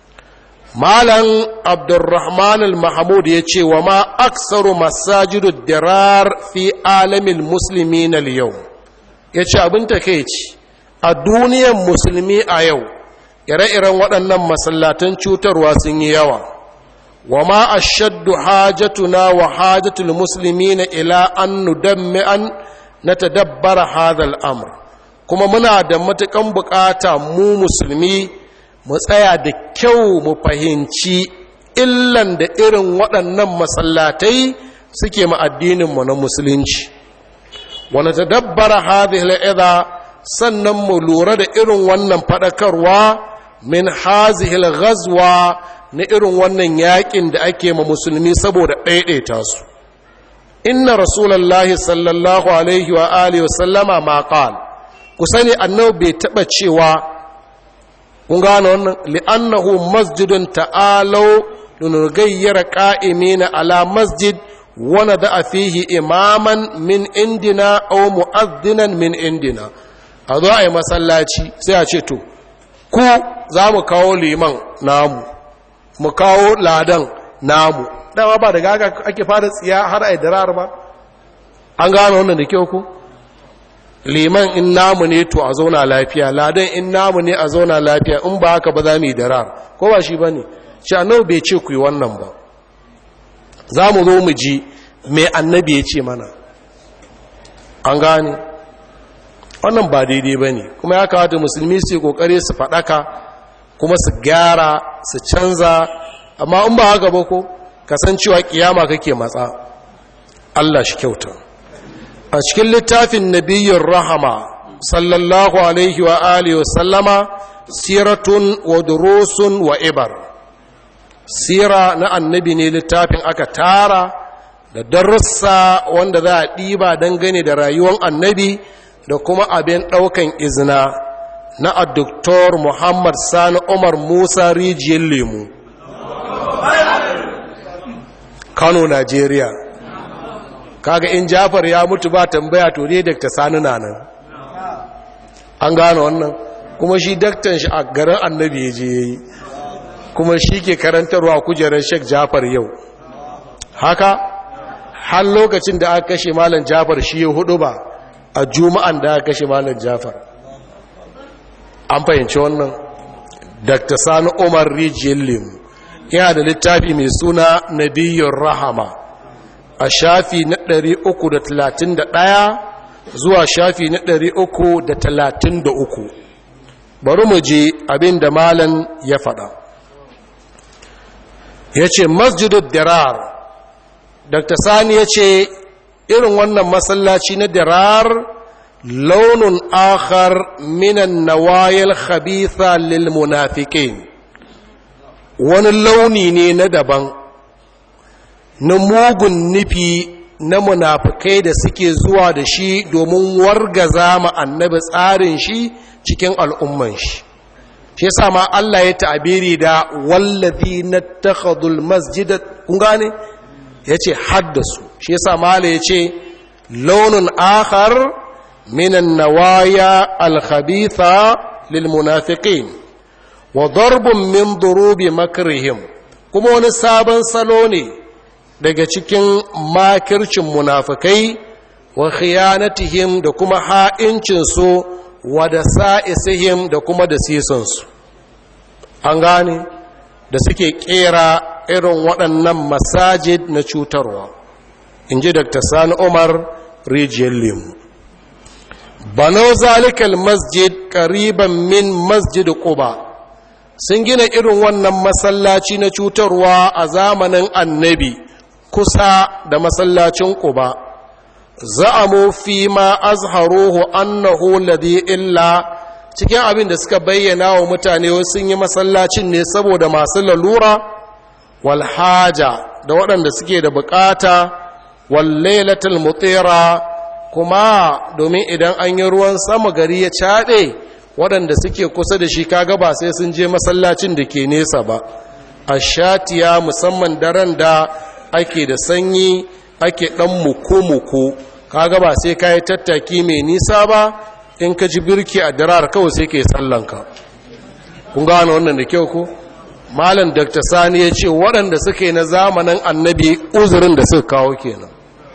malam abdurrahman al-mahmud yace wa ma aksaru masajidud dirar fi alamil muslimin al-yawm yace abin takeici a duniyar musulmi a yau ire-iren waɗannan masallatan cutarwa sun yi yawa wa ma ashaddu hajatuna wa hajatul muslimina ila an nudammi an natadabbara hadha al-amr kuma muna da matukan bukata mu musulmi mu tsaya da kyau mu fahimci illan da irin waɗannan masallatai suke ma addinin mu na musulunci wa natadabbara hadhihi al-idha sannan mu lura da irin wannan fadakarwa min hazihil ghazwa na irin wannan yakin da ake ma musulmi saboda ɗaiɗaita su inna rasulullahi sallallahu alaihi wa alihi wa sallama ma qal ku sani annabi bai taba cewa kun gane wannan li'annahu masjidun ta'alu lunughayyira qa'imina ala masjid wa nada fihi imaman min indina aw mu'adhdhinan min indina a zo a yi masallaci sai a ce to ku za mu kawo liman namu mu kawo ladan namu dama ba daga haka ake fara tsiya har a yi dirar ba an gano wannan da kyau ku liman in namu ne to a zauna lafiya ladan in namu ne a zauna lafiya in ba haka ba za mu yi dirar ko ba shi ba ne shi annabi bai ce ku yi wannan ba za mu zo mu ji mai annabi ya ce mana an gane wannan ba daidai ba ne kuma ya kawata musulmi su yi kokari su faɗaka kuma su gyara su canza amma in ba haka ba ko kasancewa kiyama kake matsa Allah shi kyauta a cikin littafin nabiyyar rahama sallallahu alaihi wa alihi wasallama siratun wa durusun wa ibar sira na annabi ne littafin aka tara da darussa wanda za a ɗiba dangane da rayuwar annabi da kuma abin ɗaukan izina na a Doktor Muhammad Sani Umar Musa rijiyar lemu Kano, Najeriya. Kaga in Jafar ya mutu ba tambaya to dai Doktor Sani na nan an gano wannan kuma shi daktan shi a garin annabi ya je yayi kuma shi ke karantarwa kujerar Sheikh Jafar yau haka har lokacin da aka kashe Malam Jafar shi ya hudu ba a juma'an da aka kashe Malam Jafar an fahimci wannan Doktor Sani Umar rijiyar lemu yana da littafi mai suna Nabiyyur Rahama a shafi na ɗari uku da talatin da ɗaya zuwa shafi na ɗari uku da talatin da uku bari mu je abin da malam ya faɗa ya ce masjidul dirar Doktor Sani ya ce irin wannan masallaci na dirar launin akhar minan nawayil khabitha lil munafiqin wani launi ne na daban na mugun nufi na munafikai da suke zuwa da shi domin wargaza ma annabi tsarin shi cikin al'umman shi shi yasa ma Allah ya ta'abiri da wallazi nattakhadul masjida kun gane yace haddasu shi yasa mala yace launun akhar minan nawaya al-khabitha lil munafiqin wa darbun min durubi makrihim kuma wani sabon salo ne daga cikin makircin munafikai wa khiyanatihim da kuma ha'incin su wa da sa'isihim da kuma da sisansu an gane da suke kera irin waɗannan masajid na cutarwa in ji Doktor Sani Umar rijiyar lemu bano zalikal masjid qariban min masjid quba sun gina irin wannan masallaci na cutarwa a zamanin annabi kusa da masallacin quba za'amu fi ma azharuhu annahu ladhi illa cikin abin da suka bayyana wa mutane sun yi masallacin ne saboda masu lalura wal haja da waɗanda suke da bukata wal lailatul mutira kuma domin idan an yi ruwan sama gari ya caɗe waɗanda suke kusa da shi kaga ba sai sun je masallacin da ke nesa ba ashatiya musamman daren da ake da sanyi ake ɗan muku-muku kaga ba sai ka yi tattaki mai nisa ba in ka ji birki a dirar kawai sai ka yi sallanka kun gano wannan da kyau ku malam dr sani ya ce waɗanda suke na zamanin annabi uzurin da suka kawo kenan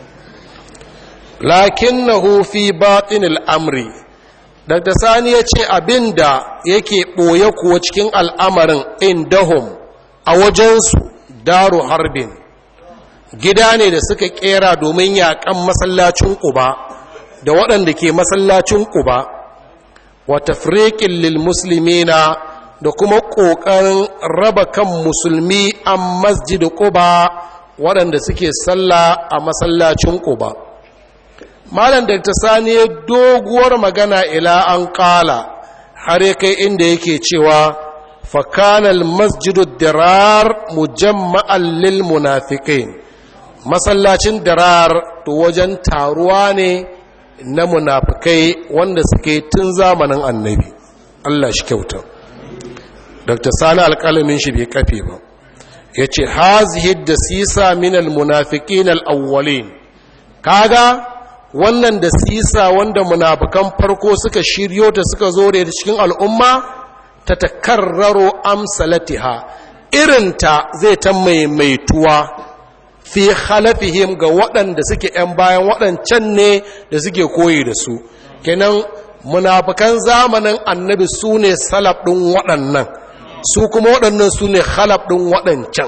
lakin na hufi batin al'amri dr sani ya ce abin da yake ɓoye kuwa cikin al'amarin indahum a wajensu daru harbin gida ne da suka kera domin yakan masallacin Quba da waɗanda ke masallacin Quba wa tafriqin lil muslimina da kuma ƙoƙarin raba kan musulmi a masjid Quba waɗanda suke sallah a masallacin Quba malam Dr. Sani doguwar magana ila an ƙala har kai inda yake cewa fa kana al masjidu dirar mujamma'an lil munafiqin masallacin dirar to wajen taruwa ne na munafikai wanda suke tun zamanin annabi Allah shi kyauta Dr. Sani alƙalamin shi bai kafe ba yace hazihi dasisa min almunafiqin alawwalin kaga wannan dasisa wanda munafikan farko suka shiryo ta suka zo da cikin al'umma ta takarraro amsalatiha irinta zai ta maimaituwa fi khalafihim ga waɗanda suke ‘yan bayan waɗancan ne da suke koyi da su kenan munafikan zamanin annabi su ne salaf ɗin waɗannan su kuma waɗannan su ne khalaf ɗin waɗancan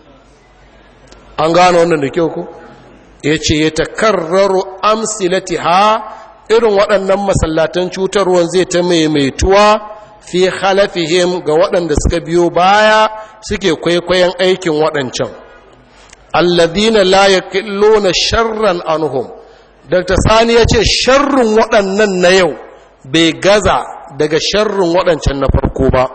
an gano wannan da kyau ku ya ce ya takarraru amsilati ha irin waɗannan masallatan cutarwan zai ta maimaituwa fi khalafihim ga waɗanda suka biyo baya suke kwaikwayon aikin waɗancan alladhina la yaqilluna sharran anhum Dr. Sani yace sharrin waɗannan na yau bai gaza daga sharrin waɗancan na farko ba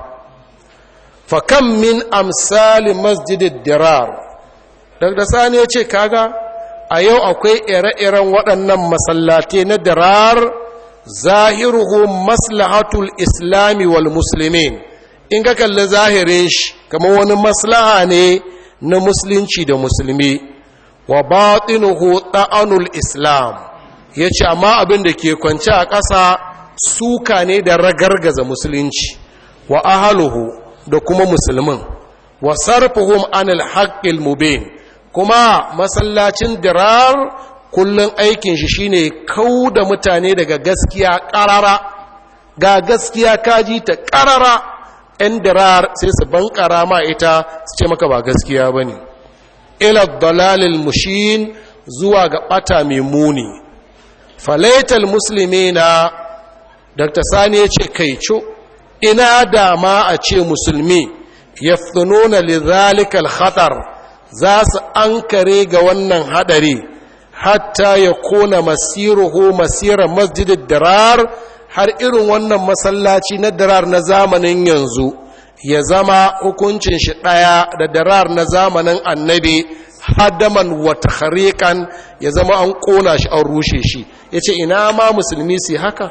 fa kam min amsali masjidid dirar Dr. Sani yace kaga a yau akwai ire-iren waɗannan masallatai na dirar zahiruhu maslahatul islami wal muslimin in ka kalli zahirin shi kamar wani maslaha ne na musulunci da musulmi wa batinuhu ta'anul islam yace amma abin da ke kwance a ƙasa suka ne da ragargaza musulunci wa ahluhu da kuma musulmin wa sarfuhum anil haqqil mubin kuma masallacin dirar kullun aikin shi shine kauda mutane daga gaskiya qarara ga gaskiya kaji ta qarara ‘yan dirar sai su bankara ma ita su ce maka ba gaskiya ba ne ila dalalil mushin zuwa ga ɓata mai muni falaital musulmi na Dr. Sani ya ce kai co ina dama a ce musulmi ya nuna lizalikal khatar za su ankare ga wannan hadari hatta ya kona masiruhu masirar masjidin dirar har irin wannan masallaci na dirar na zamanin yanzu ya zama hukuncin shi ɗaya da dirar na zamanin annabi hadaman wata harikan ya zama an ƙona shi an rushe shi ya ce ina ma musulmi su haka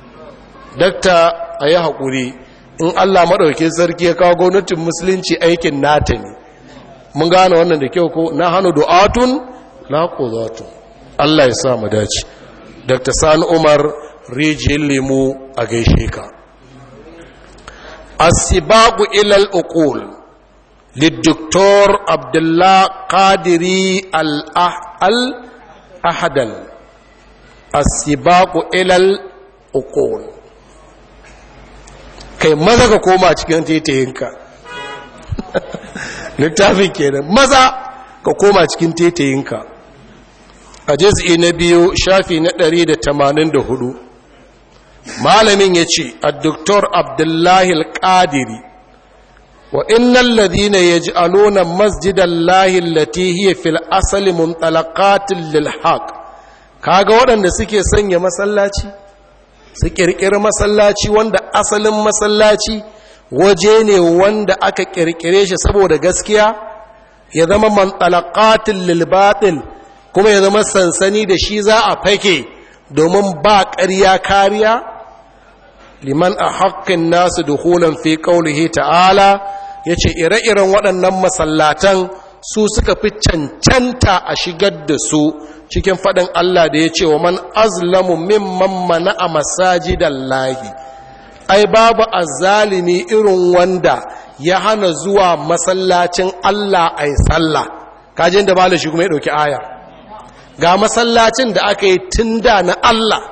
dakta a yi haƙuri in allah maɗauki sarki ya kawo gwamnatin musulunci aikin nata ne mun gane wannan da kyau ko na hannu du'atun la qudatu Allah ya sa mu dace Dr. Sani Umar rijiyar lemu a gaishe ka as-sibaqu ila al-uqul lid-doktor Abdullah Qadiri al-Ahadal as-sibaqu ila al-uqul kai maza ka koma cikin tetayinka littafin kenan maza ka koma cikin tetayinka a juz'i na biyu shafi na ɗari da tamanin da hudu malamin ya ce addoktor abdullahi al-qadiri wa innal ladina yaj'aluna masjidallahi allati hiya fil asli muntalaqatil lil haqq kaga waɗanda suke sanya masallaci su kirkiri masallaci wanda asalin masallaci waje ne wanda aka kirkire shi saboda gaskiya ya zama muntalaqatil lil batil kuma ya zama sansani da shi za a fake domin ba ƙarya kariya liman a haƙƙin nasu duhulan fi ƙaulihi ta'ala ya ce ire-iren waɗannan masallatan su suka fi cancanta a shigar da su cikin faɗin Allah da ya ce wa man azlamu mimman mana a masajidan lahi ai babu azzalimi irin wanda ya hana zuwa masallacin Allah ai sallah kajin da malashi kuma ya ɗauki aya ga masallacin da aka yi tun da na Allah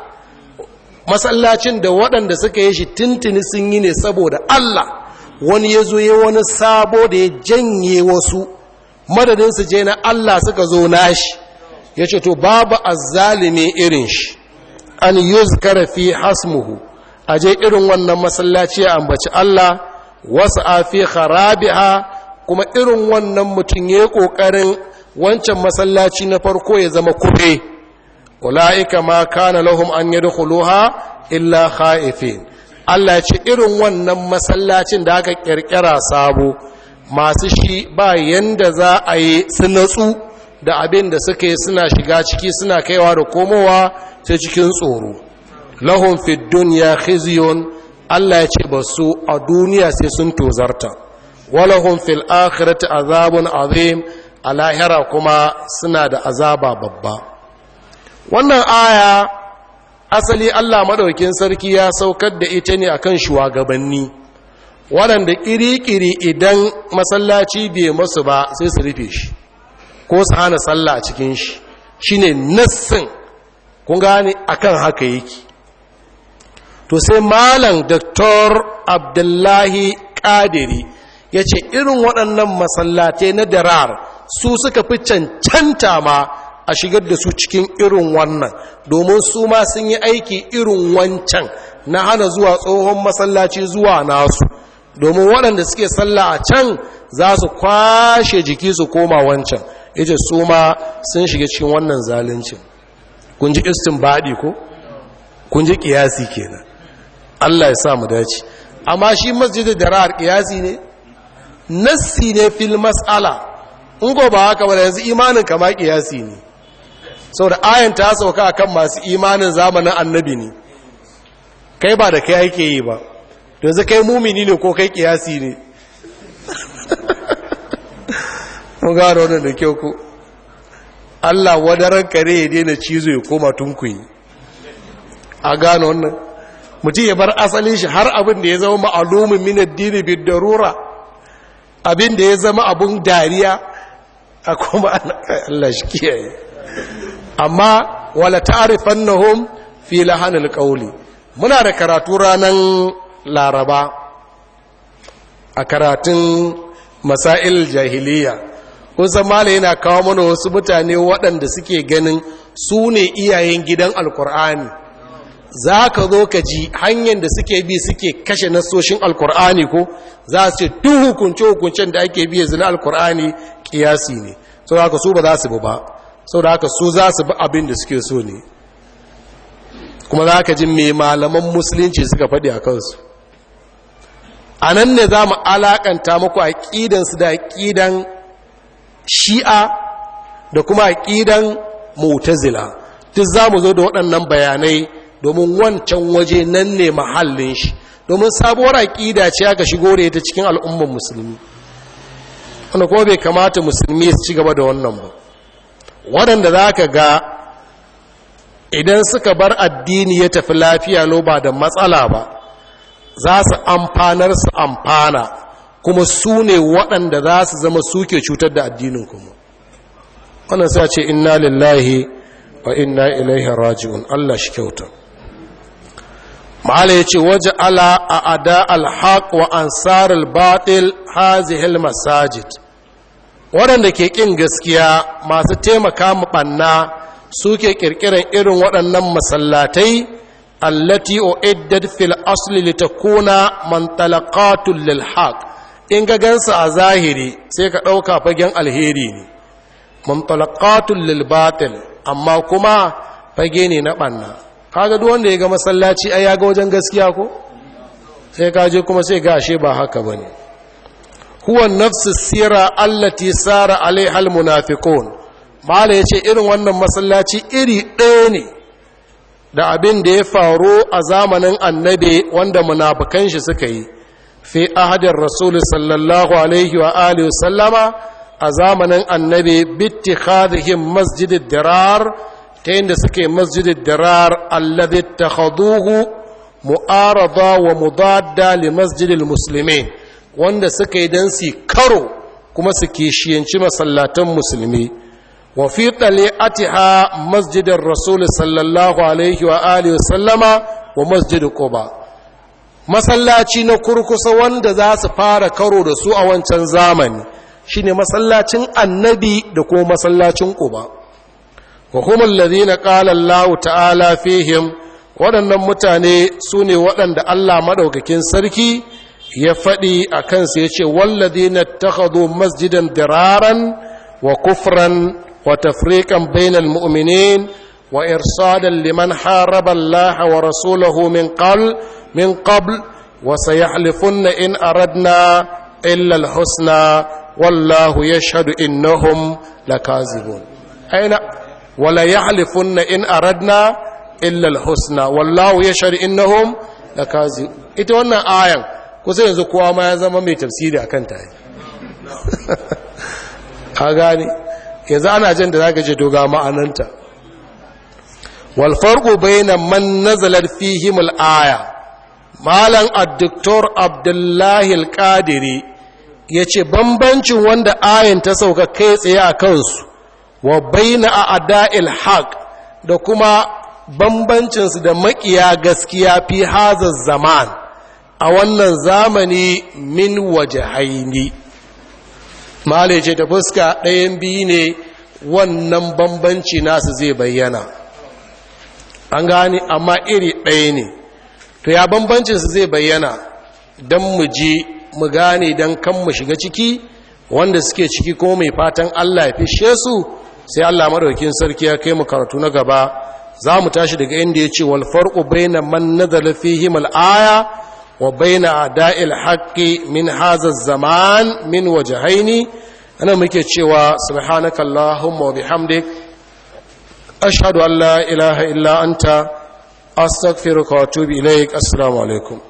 masallacin da waɗanda suka yi shi tuntuni sun yi ne saboda Allah wani ya zo ya wani sabo da ya janye wasu madadin su je na Allah suka zo nashi ya ce to babu azzalimi irin shi an yuzkara fi hasmuhu a je irin wannan masallaci a ambaci Allah wasu a fi kharabiha kuma irin wannan mutum ya yi ƙoƙarin wancan masallaci na farko ya zama kube ula'ika ma kana lahum an yadkhuluha illa khaifin Allah ya ce irin wannan masallacin da aka kirkira sabo masu shi ba yanda za a yi su natsu da abin da suka yi suna shiga ciki suna kaiwa da komowa sai cikin tsoro lahum fid dunya khizyun Allah ya ce ba su a duniya sai sun tozarta walahum fil akhirati azabun azim a lahira kuma suna da azaba babba wannan aya asali Allah madaukin sarki ya saukar da ita ne akan shugabanni waɗanda ƙiri-ƙiri idan masallaci bai masu ba sai su rufe shi ko su hana sallah a cikin shi shine nassin kun gane akan haka yake to sai malam Dr. Abdullahi Qadiri ya ce irin waɗannan masallatai na darar su suka fi cancanta ma a shigar da su cikin irin wannan domin su ma sun yi aiki irin wancan na hana zuwa tsohon masallaci zuwa nasu domin waɗanda suke sallah a can za su kwashe jiki su koma wancan yace su ma sun shiga cikin wannan zaluncin kun ji istinbadi ko kun ji kiyasi kenan Allah ya sa mu dace amma shi masjidul darar kiyasi ne nassi ne fil mas'ala in go ba haka ba yanzu imanin kama kiyasi ne saboda ayan ta sauka akan masu imanin zamanin annabi ne kai ba da kai yake yi ba yanzu kai mumini ne ko kai kiyasi ne mun gano wannan da kyau ko Allah wadaran kare ya daina cizo ya koma tunkuyi a gano wannan mutum ya bar asalin shi har abin da ya zama ma'alumin min addini bid darura abin da ya zama abun dariya a kuma Allah shi kiyaye amma wala ta'rifannahum fi lahanil qawli muna da karatu ranan laraba a karatun masail jahiliya kusan mala yana kawo mana wasu mutane waɗanda suke ganin su ne iyayen gidan alkur'ani za ka zo ka ji hanyar da suke bi suke kashe nasoshin alkur'ani ko za su ce duk hukunce-hukuncen da ake biya zina alkur'ani kiyasi ne sau da haka su ba za su bi ba sau da haka su za su bi abin da suke so ne kuma za ka ji mai malaman musulunci suka faɗi a kansu a nan ne za mu alaƙanta muku aƙidansu da aƙidan shi'a da kuma aƙidan mu'tazila duk za mu zo da waɗannan bayanai domin wancan waje nan ne mahallin shi domin sabuwar aƙida ce aka shigo da ita cikin al'ummar musulmi wanda kuma bai kamata musulmi su ci gaba da wannan ba waɗanda za ka ga idan suka bar addini ya tafi lafiya lo ba da matsala ba za su amfanar su amfana kuma su ne waɗanda za su zama suke cutar da addinin kuma wannan sai ce inna lillahi wa inna ilaihi raji'un Allah shi kyauta ma'ala yace waje ala a ada alhaq wa ansar albatil hazihi almasajid waɗanda ke kin gaskiya masu taimaka mu banna suke kirkiran irin waɗannan masallatai allati uiddat fil asli litakuna mantalaqatul lil haqq in ga gansa a zahiri sai ka dauka fagen alheri ne mantalaqatul lil batil amma kuma fage ne na banna kaga duk wanda ya ga masallaci ai ya ga wajen gaskiya ko sai ka je kuma sai ga ashe ba haka bane huwa nafsu sira allati sara alaiha al munafiqun mala yace irin wannan masallaci iri ɗaya ne da abin da ya faru a zamanin annabi wanda munafikan shi suka yi fi ahadin rasul sallallahu alaihi wa alihi wa sallama a zamanin annabi bittikhadhihim masjidid dirar ta yadda suke masjidid dirar alladhi takhaduhu mu'arada wa mudadda li masjidil muslimin wanda suka yi dan su karo kuma su kishiyanci masallatan musulmi wa fi tali'atiha masjidin rasul sallallahu alaihi wa alihi sallama wa masjid quba masallaci na kurkusa wanda za su fara karo da su a wancan zamani shine masallacin annabi da kuma masallacin quba wa hum alladhina qala Allah ta'ala fihim waɗannan mutane sune waɗanda Allah madaukakin sarki ya faɗi a kansu yace walladhina takhadhu masjidan diraran wa kufran وتفريقا بين المؤمنين وإرصادا لمن حارب الله ورسوله من قبل من قبل وسيحلفن إن أردنا إلا الحسنى والله يشهد إنهم لكاذبون أين ولا يحلفن إن أردنا إلا الحسنى والله يشهد إنهم لكاذبون ita wannan ayan kusa yanzu kowa ma ya zama mai tafsiri akan ta ka gane yanzu ana jin da za ka ce doga ma'ananta walfarko bayna man nazalar fihim al'aya malam addoktor abdullahi al-qadiri ya ce bambancin wanda ayin ta sauka kai tsaye a kansu wa bayna a ada'il haq da kuma bambancinsu da makiya gaskiya fi hazar zaman a wannan zamani min wajahaini mala ce ta fuska ɗayan biyu ne wannan bambanci nasu zai bayyana an gane amma iri ɗaya ne to ya bambancinsu zai bayyana don mu ji mu gane don kan mu shiga ciki wanda suke ciki kuma mai fatan Allah ya fishe su sai Allah madaukakin sarki ya kai mu karatu na gaba za mu tashi daga inda ya ce wal farqu bayna man nazala fihim al aya wa bayna ada'il haqqi min hadha zaman min wajhaini ana muke cewa subhanakallahumma wa bihamdik ashhadu an la ilaha illa anta astaghfiruka wa atubu ilaik assalamu alaikum